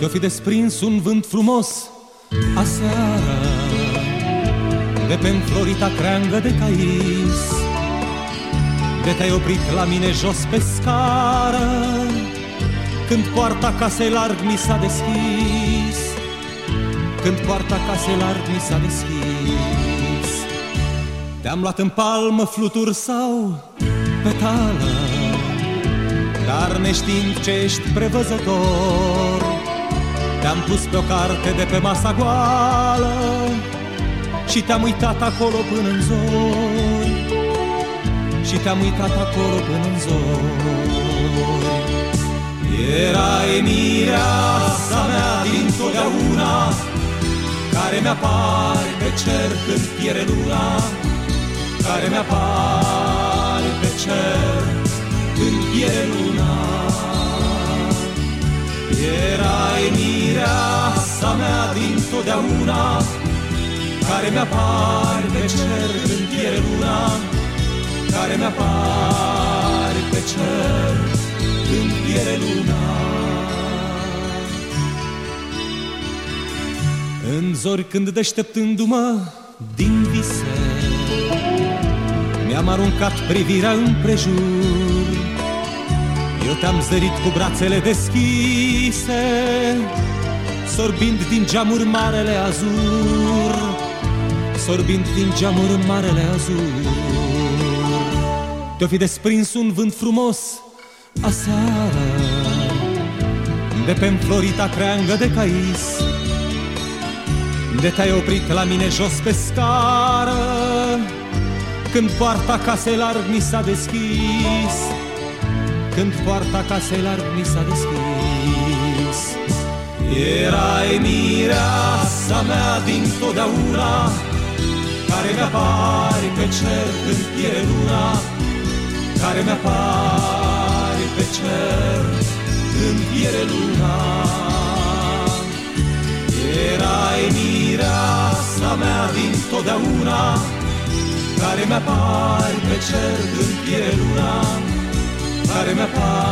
Te-o fi desprins un vânt frumos aseară de pe înflorita creangă de cais, de te-ai oprit la mine jos pe scară, când poarta casei larg mi s-a deschis, când poarta casei larg mi s-a deschis. Te-am luat în palmă fluturi sau petală, dar neștiind ce ești prevăzător, te-am pus pe o carte de pe masa goală și te-am uitat acolo până în zori, și te-am uitat acolo până în zori. Erai mireasa mea dintotdeauna, care mi-apare pe cer când piere luna, care mi-apare pe cer când piere luna. Erai mireasa mea dintotdeauna, care mi-apare pe cer când piere luna, care mi-apare pe cer când piere luna. În zori când deșteptându-mă din vise, mi-am aruncat privirea împrejur, eu te-am zărit cu brațele deschise, sorbind din geamuri marele azur, sorbind din geamuri marele azur. Te-o fi desprins un vânt frumos aseară de pe înflorita creangă de cais, de te-ai oprit la mine jos pe scară, când poarta casei larg mi s-a deschis, când poarta casei larg mi s-a deschis. Erai mireasa mea dintotdeauna, care mi-apare pe cer când piere luna, care mi-apare pe cer când piere luna. Erai mireasa mea dintotdeauna, care mi-apare pe cer când piere luna, care mi-apare